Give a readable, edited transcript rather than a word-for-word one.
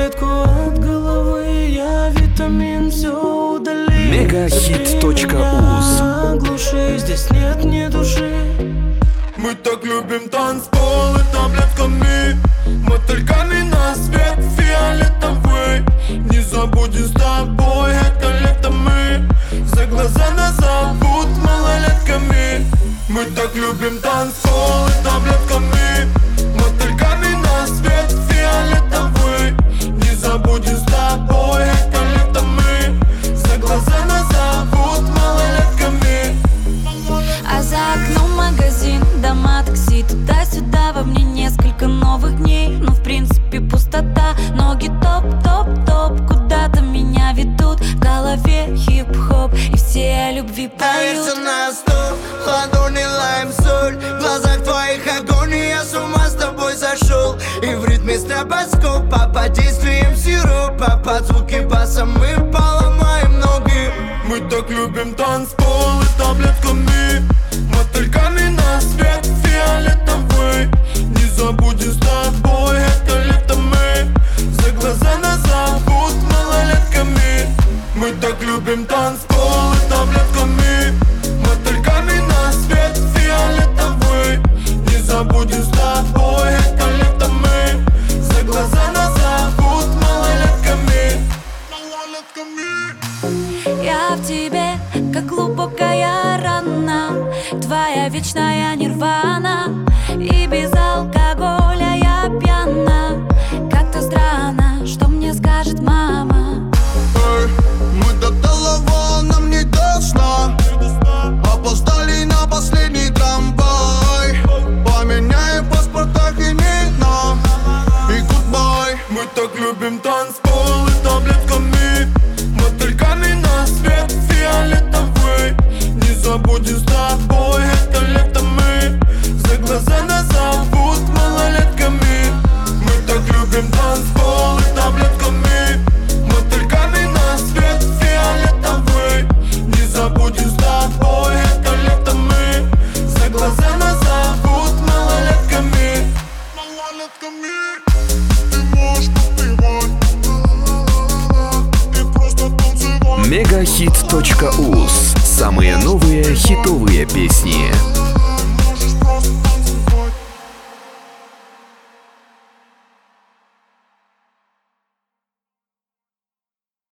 таблетку от головы, я витамин все удалил. Megahit.uz. Глуши, здесь нет ни души. Мы так любим танцполы таблетками, мотыльками на свет фиолетовый. Не забудем с тобой это лето мы, за глаза нас зовут малолетками. Мы так любим танцполы таблетками, мотыльками на свет фиолетовый. Не забудем с тобой это лето мы, за глаза нас зовут малолетками. А за окном магазин, дома, такси, туда-сюда. Во мне несколько новых дней, но в принципе пустота. Ноги топ-топ-топ, куда-то меня ведут. В голове хип-хоп, и все о любви поют. Все на стол, ладони лайм-соль. В глазах твоих огонь, и я с ума с тобой сошел. И в ритме стробоскопа, под действием сиропа, под звуки баса мы поломаем ноги. Мы так любим танцполы таблетками, мотыльками на свет фиолетовый. Не забудем с тобой это лето мы, за глаза нас зовут малолетками. Мы так любим танцполы таблетками, мотыльками на свет фиолетовый. Не забудем с тобой это лето мы, за глаза нас зовут малолетками. Я в тебе, как глубокая рана, твоя вечная нирвана. И без алкоголя я пьяна. Как-то странно, что мне скажет мама. Мы до того, нам не до сна. Опоздали на последний трамвай. Поменяем в паспортах имена и гудбай. Мы так любим танцполы таблетками, мотыльками на свет фиолетовый. Не забудем с тобой это лето мы, за глаза нас зовут малолетками. Мы так любим танцполы таблетками, мотыльками на свет фиолетовый. Не забудем с тобой это лето мы, за глаза нас зовут малолетками. Ты можешь подпевать, ты просто танцевать. Megahit.uz. Самые новые хитовые песни.